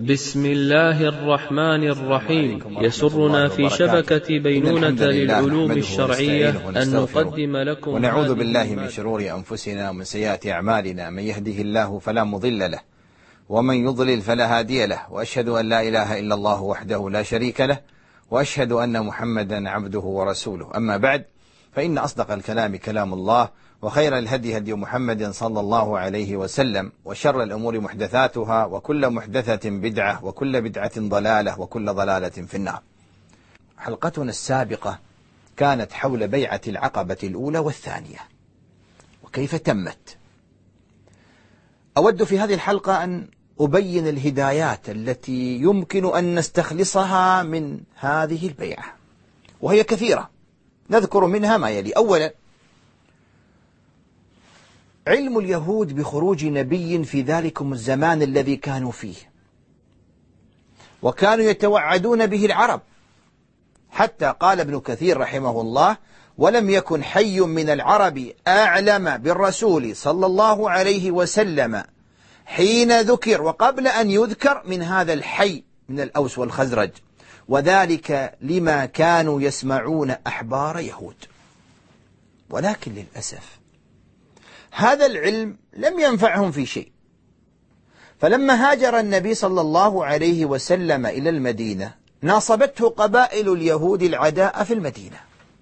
بسم الله الرحمن الرحيم. يسرنا في شبكة بينونة للعلوم الشرعية أن نقدم لكم ونعوذ بالله من شرور أنفسنا ومن سيئات أعمالنا، من يهده الله فلا مضل له ومن يضلل فلا هادي له، وأشهد أن لا إله إلا الله وحده لا شريك له، وأشهد أن محمدا عبده ورسوله. أما بعد، فإن أصدق الكلام كلام الله، وخير الهدي هدي محمد صلى الله عليه وسلم، وشر الأمور محدثاتها، وكل محدثة بدعة، وكل بدعة ضلالة، وكل ضلالة في النار. حلقتنا السابقة كانت حول بيعة العقبة الأولى والثانية وكيف تمت. أود في هذه الحلقة أن أبين الهدايات التي يمكن أن نستخلصها من هذه البيعة، وهي كثيرة، نذكر منها ما يلي. أولا، علم اليهود بخروج نبي في ذلكم الزمان الذي كانوا فيه، وكانوا يتوعدون به العرب، حتى قال ابن كثير رحمه الله: ولم يكن حي من العرب أعلم بالرسول صلى الله عليه وسلم حين ذكر وقبل أن يذكر من هذا الحي من الأوس والخزرج، وذلك لما كانوا يسمعون أحبار يهود. ولكن للأسف هذا العلم لم ينفعهم في شيء، فلما هاجر النبي صلى الله عليه وسلم إلى المدينة ناصبته قبائل اليهود العداء في المدينة،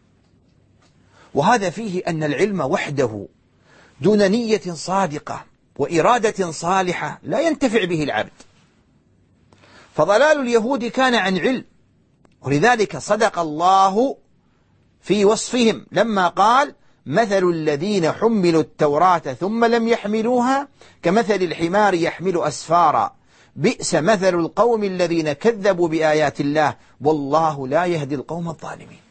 وهذا فيه أن العلم وحده دون نية صادقة وإرادة صالحة لا ينتفع به العبد، فضلال اليهود كان عن علم، ولذلك صدق الله في وصفهم لما قال: مثل الذين حملوا التوراة ثم لم يحملوها كمثل الحمار يحمل أسفارا بئس مثل القوم الذين كذبوا بآيات الله والله لا يهدي القوم الظالمين.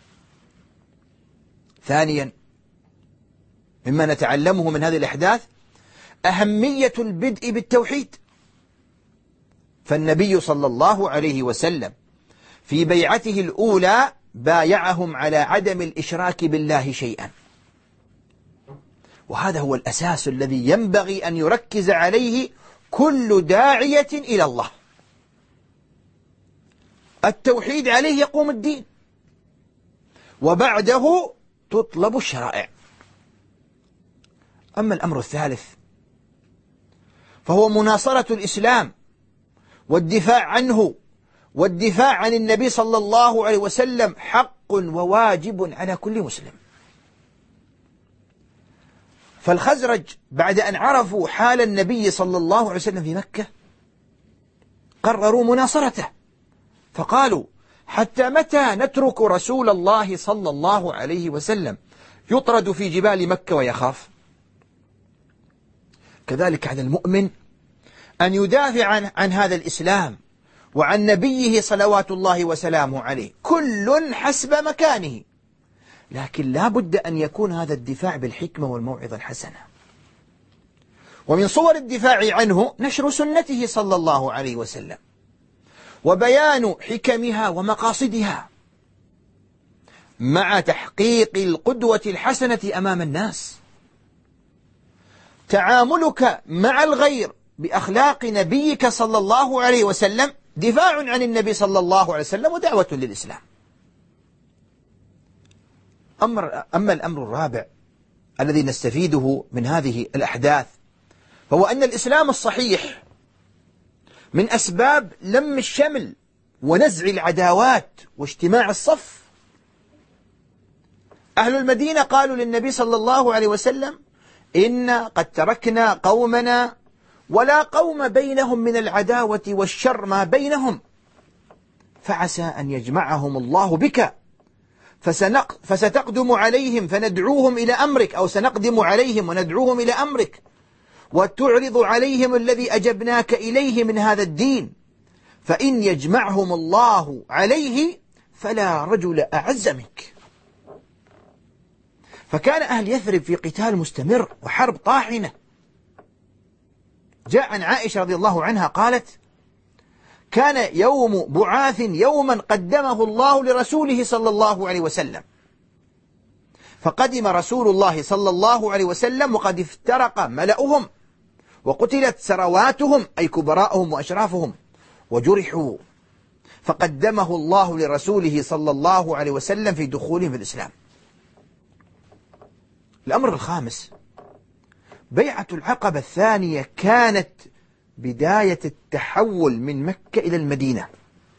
ثانيا، مما نتعلمه من هذه الأحداث أهمية البدء بالتوحيد، فالنبي صلى الله عليه وسلم في بيعته الأولى بايعهم على عدم الإشراك بالله شيئا، وهذا هو الأساس الذي ينبغي أن يركز عليه كل داعية إلى الله. التوحيد عليه يقوم الدين، وبعده تطلب الشرائع. أما الأمر الثالث فهو مناصرة الإسلام والدفاع عنه والدفاع عن النبي صلى الله عليه وسلم حق وواجب على كل مسلم. فالخزرج بعد أن عرفوا حال النبي صلى الله عليه وسلم في مكة قرروا مناصرته، فقالوا: حتى متى نترك رسول الله صلى الله عليه وسلم يطرد في جبال مكة ويخاف؟ كذلك على المؤمن أن يدافع عن هذا الإسلام وعن نبيه صلوات الله وسلامه عليه، كل حسب مكانه، لكن لا بد أن يكون هذا الدفاع بالحكمة والموعظة الحسنة. ومن صور الدفاع عنه نشر سنته صلى الله عليه وسلم وبيان حكمها ومقاصدها مع تحقيق القدوة الحسنة أمام الناس. تعاملك مع الغير بأخلاق نبيك صلى الله عليه وسلم دفاع عن النبي صلى الله عليه وسلم ودعوة للإسلام. أما الأمر الرابع الذي نستفيده من هذه الأحداث هو أن الإسلام الصحيح من أسباب لم الشمل ونزع العداوات واجتماع الصف. أهل المدينة قالوا للنبي صلى الله عليه وسلم: إن قد تركنا قومنا ولا قوم بينهم من العداوة والشر ما بينهم، فعسى أن يجمعهم الله بك، فستقدم عليهم فندعوهم إلى أمرك، أو سنقدم عليهم وندعوهم إلى أمرك، وتعرض عليهم الذي أجبناك إليه من هذا الدين، فإن يجمعهم الله عليه فلا رجل أعز منك. فكان أهل يثرب في قتال مستمر وحرب طاحنة. جاء عن عائشة رضي الله عنها قالت: كان يوم بعاث يوما قدمه الله لرسوله صلى الله عليه وسلم، فقدم رسول الله صلى الله عليه وسلم وقد افترق ملأهم وقتلت سرواتهم أي كبراءهم وأشرافهم، وجرحوا، فقدمه الله لرسوله صلى الله عليه وسلم في دخولهم في الإسلام. الأمر الخامس: بيعة العقبة الثانية كانت بداية التحول من مكة إلى المدينة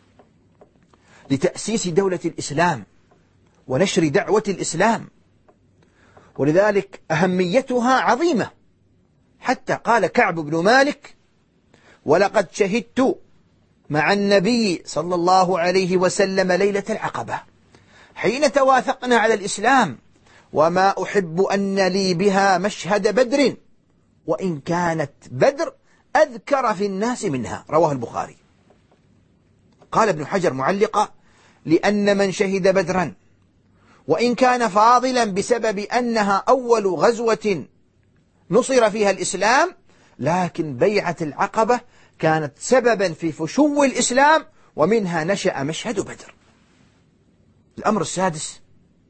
لتأسيس دولة الإسلام ونشر دعوة الإسلام، ولذلك أهميتها عظيمة، حتى قال كعب بن مالك: ولقد شهدت مع النبي صلى الله عليه وسلم ليلة العقبة حين تواثقنا على الإسلام، وما أحب أن لي بها مشهد بدر، وإن كانت بدر أذكر في الناس منها. رواه البخاري. قال ابن حجر معلقا: لأن من شهد بدرا وإن كان فاضلا بسبب أنها أول غزوة نصر فيها الإسلام، لكن بيعة العقبة كانت سببا في فشو الإسلام، ومنها نشأ مشهد بدر. الأمر السادس: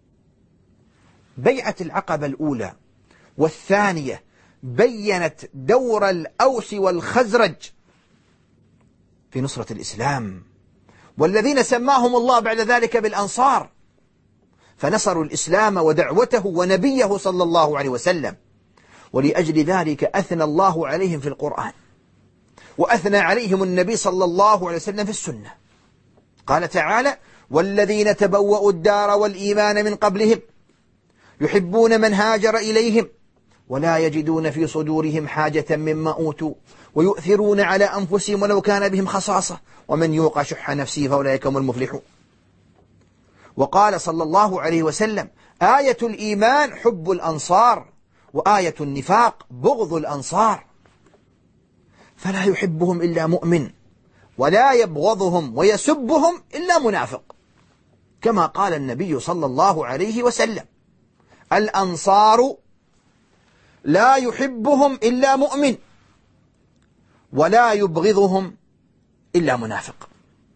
بيعة العقبة الأولى والثانية بيّنت دور الأوس والخزرج في نصرة الإسلام، والذين سماهم الله بعد ذلك بالأنصار، فنصروا الإسلام ودعوته ونبيه صلى الله عليه وسلم. ولأجل ذلك أثنى الله عليهم في القرآن، وأثنى عليهم النبي صلى الله عليه وسلم في السنة. قال تعالى: والذين تبوأوا الدار والإيمان من قبلهم يحبون من هاجر إليهم ولا يجدون في صدورهم حاجة مما أوتوا ويؤثرون على أنفسهم ولو كان بهم خصاصة ومن يوق شح نفسه فأولئك هم المفلحون. وقال صلى الله عليه وسلم: آية الإيمان حب الأنصار، وآية النفاق بغض الأنصار. فلا يحبهم إلا مؤمن، ولا يبغضهم ويسبهم إلا منافق، كما قال النبي صلى الله عليه وسلم: الأنصار لا يحبهم إلا مؤمن، ولا يبغضهم إلا منافق.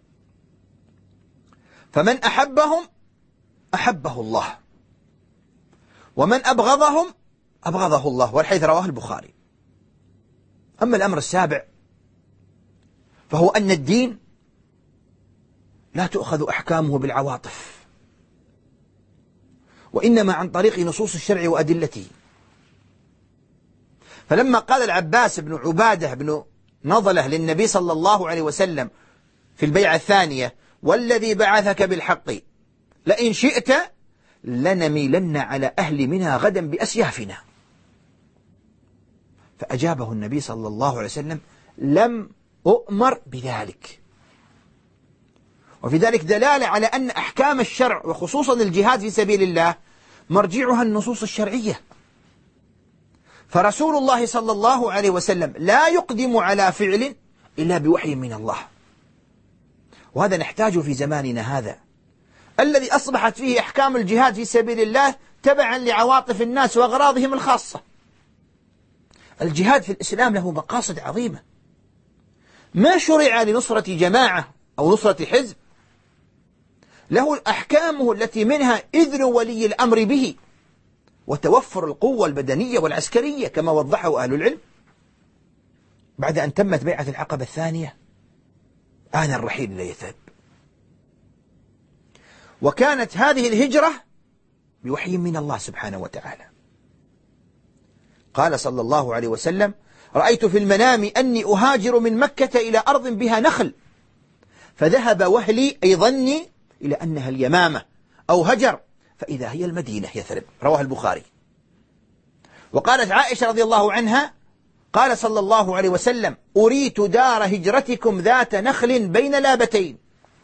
فمن أحبهم أحبه الله، ومن أبغضهم أبغضه الله، والحديث رواه البخاري. أما الأمر السابع فهو أن الدين لا تؤخذ أحكامه بالعواطف، وإنما عن طريق نصوص الشرع وأدلته. فلما قال العباس بن عبادة بن نضلة للنبي صلى الله عليه وسلم في البيعة الثانية: والذي بعثك بالحق لئن شئت لنميلن على أهل منها غدا بأسيافنا، فأجابه النبي صلى الله عليه وسلم: لم أؤمر بذلك. وفي ذلك دلالة على أن أحكام الشرع وخصوصا الجهاد في سبيل الله مرجعها النصوص الشرعية. فرسول الله صلى الله عليه وسلم لا يقدم على فعل إلا بوحي من الله، وهذا نحتاجه في زماننا هذا الذي أصبحت فيه أحكام الجهاد في سبيل الله تبعا لعواطف الناس وأغراضهم الخاصة. الجهاد في الإسلام له مقاصد عظيمة، ما شرع لنصرة جماعة أو نصرة حزب، له أحكامه التي منها إذن ولي الأمر به وتوفر القوة البدنية والعسكرية كما وضحه أهل العلم. بعد أن تمت بيعة العقبة الثانية آن الرحيل إلى يثرب، وكانت هذه الهجرة بوحي من الله سبحانه وتعالى. قال صلى الله عليه وسلم: رأيت في المنام أني أهاجر من مكة إلى أرض بها نخل، فذهب وهلي أي ظني إلى أنها اليمامة أو هجر، فإذا هي المدينة يثرب. رواه البخاري. وقالت عائشة رضي الله عنها: قال صلى الله عليه وسلم: أريت دار هجرتكم ذات نخل بين لابتين،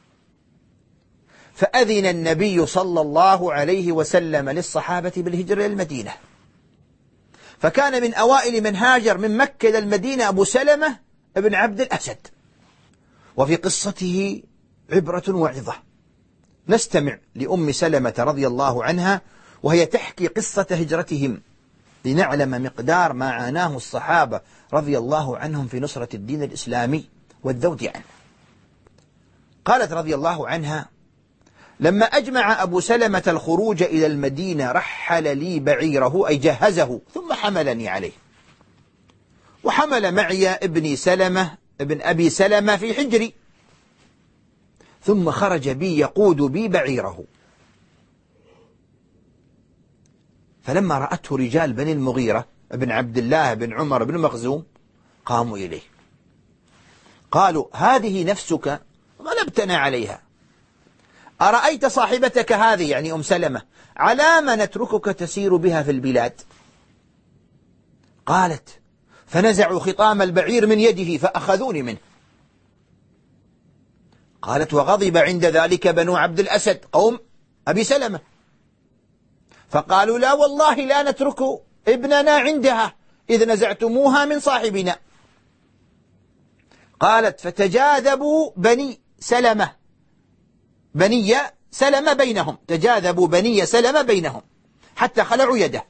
فأذن النبي صلى الله عليه وسلم للصحابة بالهجرة إلى المدينة. فكان من أوائل من هاجر من مكة إلى المدينة أبو سلمة ابن عبد الأسد، وفي قصته عبرة وعظة. نستمع لأم سلمة رضي الله عنها وهي تحكي قصة هجرتهم لنعلم مقدار ما عاناه الصحابة رضي الله عنهم في نصرة الدين الإسلامي والذود عنه. قالت رضي الله عنها: لما أجمع أبو سلمة الخروج إلى المدينة رحل لي بعيره أي جهزه ثم حملني عليه، وحمل معي ابني سلمة ابن أبي سلمة في حجري ثم خرج بي يقود بي بعيره. فلما رأته رجال بني المغيرة بن عبد الله بن عمر بن مخزوم قاموا إليه قالوا: هذه نفسك غلبتنا عليها، أرأيت صاحبتك هذه يعني أم سلمة على ما نتركك تسير بها في البلاد؟ قالت: فنزعوا خطام البعير من يده فأخذوني منه. قالت: وغضب عند ذلك بنو عبد الأسد قوم أبي سلمة، فقالوا: لا والله لا نترك ابننا عندها إذ نزعتموها من صاحبنا. قالت: فتجاذبوا بني سلمة بينهم، تجاذبوا بني سلمة بينهم حتى خلعوا يده،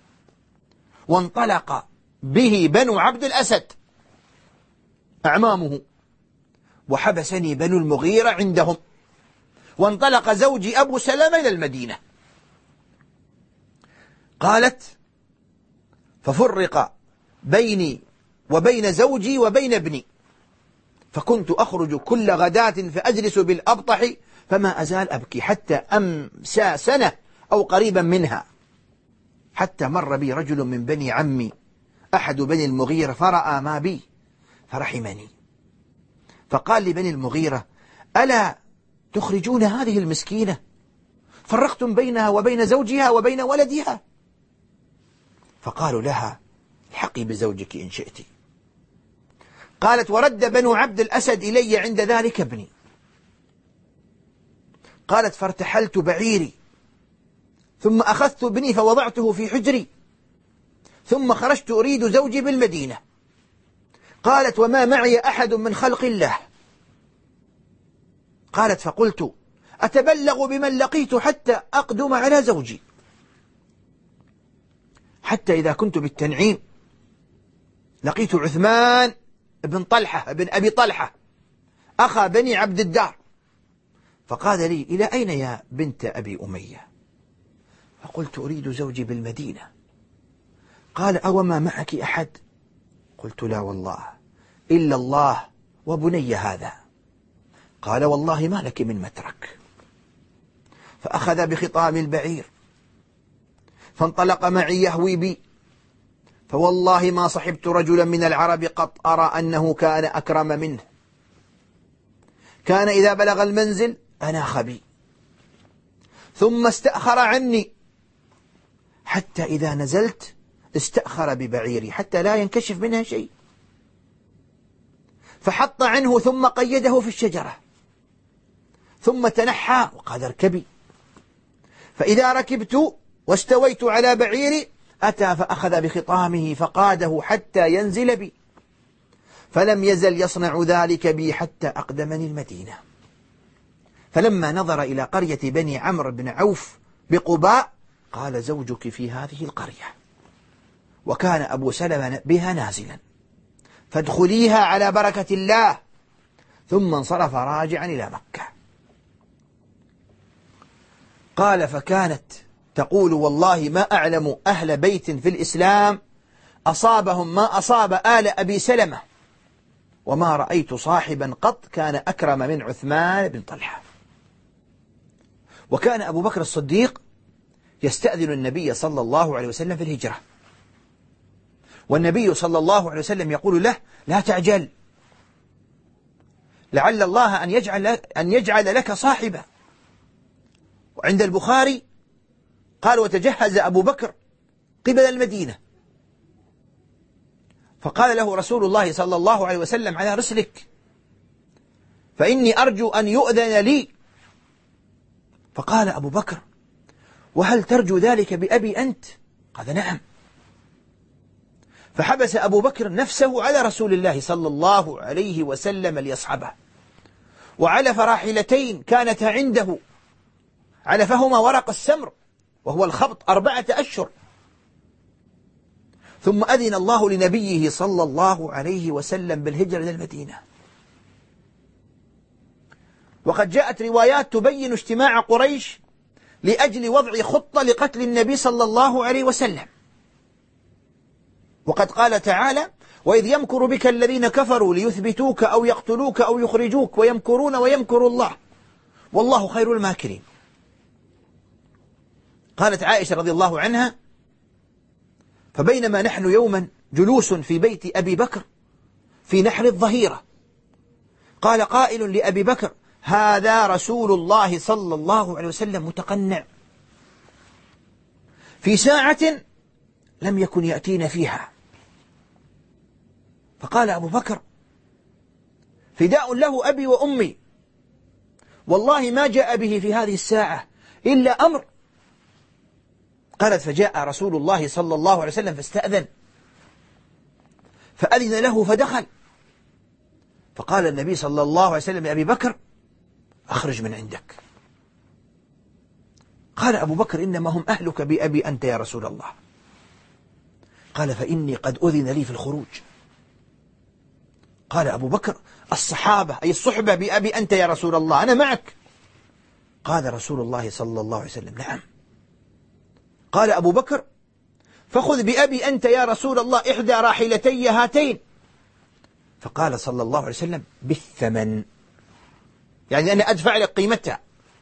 وانطلق به بنو عبد الأسد أعمامه، وحبسني بنو المغيرة عندهم، وانطلق زوجي أبو سلمة إلى المدينة. قالت: ففرق بيني وبين زوجي وبين ابني، فكنت أخرج كل غداة فأجلس بالأبطح فما أزال أبكي حتى أمسى سنة أو قريبا منها، حتى مر بي رجل من بني عمي أحد بني المغيرة فرأى ما بي فرحمني، فقال لبني المغيرة: ألا تخرجون هذه المسكينة؟ فرقتم بينها وبين زوجها وبين ولدها. فقالوا لها: الحقي بزوجك إن شئت. قالت: ورد بنو عبد الأسد إلي عند ذلك ابني. قالت: فارتحلت بعيري، ثم أخذت ابني فوضعته في حجري، ثم خرجت أريد زوجي بالمدينة. قالت: وما معي أحد من خلق الله. قالت: فقلت: أتبلغ بمن لقيت حتى أقدم على زوجي، حتى إذا كنت بالتنعيم لقيت عثمان بن طلحة بن أبي طلحة أخا بني عبد الدار، فقال لي: إلى أين يا بنت أبي أمية؟ فقلت: أريد زوجي بالمدينة. قال: أوما معك أحد؟ قلت: لا والله إلا الله وبني هذا. قال: والله ما لك من مترك. فأخذ بخطام البعير فانطلق معي يهوي بي، فوالله ما صحبت رجلا من العرب قط أرى أنه كان أكرم منه. كان إذا بلغ المنزل أناخ بي، ثم استأخر عني، حتى إذا نزلت استأخر ببعيري حتى لا ينكشف منها شيء، فحط عنه ثم قيده في الشجرة، ثم تنحى وقال: اركبي. فإذا ركبت واستويت على بعيري أتى فأخذ بخطامه فقاده حتى ينزل بي، فلم يزل يصنع ذلك بي حتى أقدمني المدينة. فلما نظر إلى قرية بني عمرو بن عوف بقباء قال: زوجك في هذه القرية، وكان أبو سلمة بها نازلا، فادخليها على بركة الله. ثم انصرف راجعا إلى مكة. قال: فكانت تقول: والله ما أعلم أهل بيت في الإسلام أصابهم ما أصاب آل أبي سلمة، وما رأيت صاحبا قط كان أكرم من عثمان بن طلحة. وكان أبو بكر الصديق يستأذن النبي صلى الله عليه وسلم في الهجرة، والنبي صلى الله عليه وسلم يقول له: لا تعجل، لعل الله أن يجعل لك صاحبا. وعند البخاري قال: وتجهز أبو بكر قبل المدينة، فقال له رسول الله صلى الله عليه وسلم: على رسلك، فإني أرجو أن يؤذن لي. فقال أبو بكر: وهل ترجو ذلك بأبي أنت؟ قال: نعم. فحبس أبو بكر نفسه على رسول الله صلى الله عليه وسلم ليصحبه، وعلف راحلتين كانتا عنده، علفهما ورق السمر وهو الخبط 4 أشهر. ثم أذن الله لنبيه صلى الله عليه وسلم بالهجرة إلى المدينة. وقد جاءت روايات تبين اجتماع قريش لأجل وضع خطة لقتل النبي صلى الله عليه وسلم. وقد قال تعالى: وإذ يمكر بك الذين كفروا ليثبتوك أو يقتلوك أو يخرجوك ويمكرون ويمكر الله والله خير الماكرين. قالت عائشة رضي الله عنها: فبينما نحن يوما جلوس في بيت أبي بكر في نحر الظهيرة، قال قائل لأبي بكر: هذا رسول الله صلى الله عليه وسلم متقنع في ساعة لم يكن يأتينا فيها. فقال أبو بكر: فداء له أبي وأمي، والله ما جاء به في هذه الساعة إلا أمر. قالت: فجاء رسول الله صلى الله عليه وسلم فاستأذن، فأذن له فدخل، فقال النبي صلى الله عليه وسلم لأبي بكر: أخرج من عندك. قال أبو بكر: إنما هم أهلك بأبي أنت يا رسول الله. قال: فإني قد أذن لي في الخروج. قال أبو بكر: الصحابة أي الصحبة بأبي أنت يا رسول الله، أنا معك. قال رسول الله صلى الله عليه وسلم: نعم. قال أبو بكر: فخذ بأبي أنت يا رسول الله إحدى راحلتي هاتين. فقال صلى الله عليه وسلم: بالثمن، يعني أنا أدفع لك قيمتها.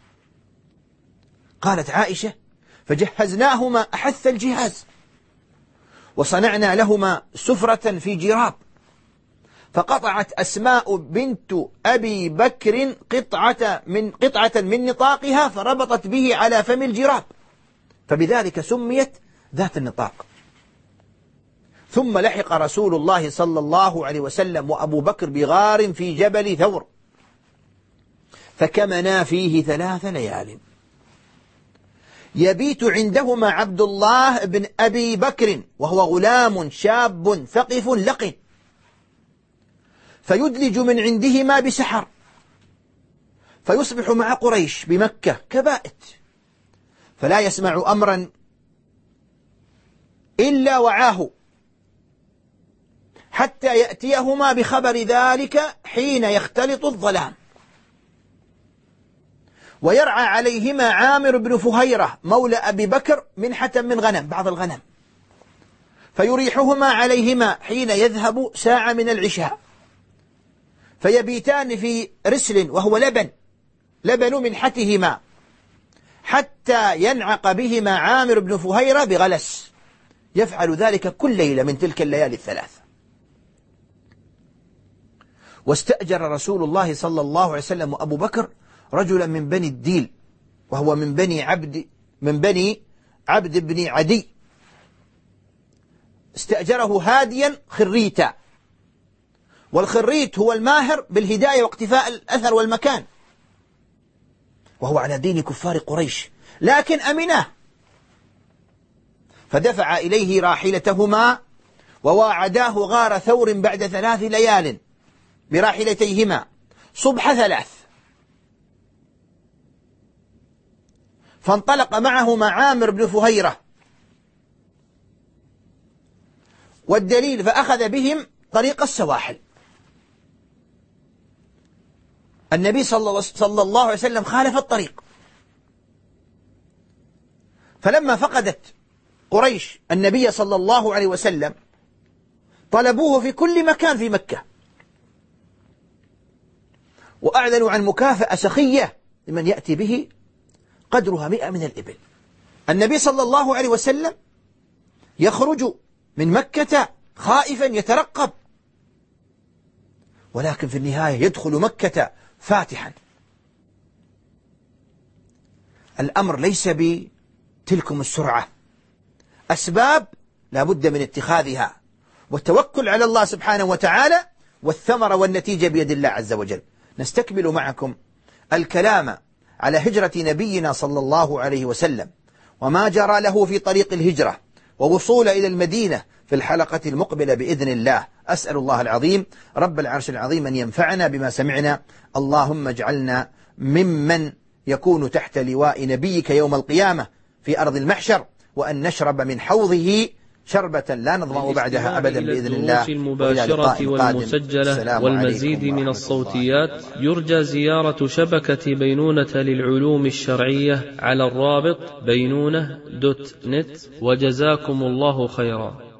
قالت عائشة: فجهزناهما أحث الجهاز، وصنعنا لهما سفرة في جراب، فقطعت أسماء بنت أبي بكر قطعة من نطاقها فربطت به على فم الجراب، فبذلك سميت ذات النطاق. ثم لحق رسول الله صلى الله عليه وسلم وأبو بكر بغار في جبل ثور، فكمنا فيه 3 ليال، يبيت عندهما عبد الله بن أبي بكر وهو غلام شاب ثقف لقن، فيدلج من عندهما بسحر، فيصبح مع قريش بمكة كبائت، فلا يسمع أمرا إلا وعاه، حتى يأتيهما بخبر ذلك حين يختلط الظلام، ويرعى عليهما عامر بن فهيرة مولى أبي بكر منحة من غنم، بعض الغنم، فيريحهما عليهما حين يذهب ساعة من العشاء، فيبيتان في رسل وهو لبن منحتهما، حتى ينعق بهما عامر بن فهيرة بغلس، يفعل ذلك كل ليلة من تلك الليالي 3. واستأجر رسول الله صلى الله عليه وسلم وأبو بكر رجلا من بني الديل، وهو من بني عبد بن عدي، استأجره هاديا خريتا، والخريت هو الماهر بالهداية واقتفاء الأثر والمكان، وهو على دين كفار قريش لكن أمناه، فدفع إليه راحلتهما وواعداه غار ثور بعد 3 ليال براحلتيهما صبح 3، فانطلق معهما عامر بن فهيرة، والدليل فأخذ بهم طريق السواحل. النبي صلى الله عليه وسلم خالف الطريق، فلما فقدت قريش النبي صلى الله عليه وسلم طلبوه في كل مكان في مكة، وأعلنوا عن مكافأة سخية لمن يأتي به قدرها 100 من الإبل. النبي صلى الله عليه وسلم يخرج من مكة خائفا يترقب، ولكن في النهاية يدخل مكة فاتحا. الأمر ليس بتلكم السرعة، أسباب لا بد من اتخاذها، والتوكل على الله سبحانه وتعالى، والثمرة والنتيجة بيد الله عز وجل. نستكمل معكم الكلام على هجرة نبينا صلى الله عليه وسلم وما جرى له في طريق الهجرة ووصول إلى المدينة في الحلقة المقبلة بإذن الله. أسأل الله العظيم رب العرش العظيم أن ينفعنا بما سمعنا. اللهم اجعلنا ممن يكون تحت لواء نبيك يوم القيامة في أرض المحشر، وأن نشرب من حوضه شربة لا نظمأ بعدها أبدا بإذن الله. المباشرة والمسجلة والمزيد من الصوتيات يرجى زيارة شبكة بينونة للعلوم الشرعية على الرابط بينونة.net، وجزاكم الله خيرا.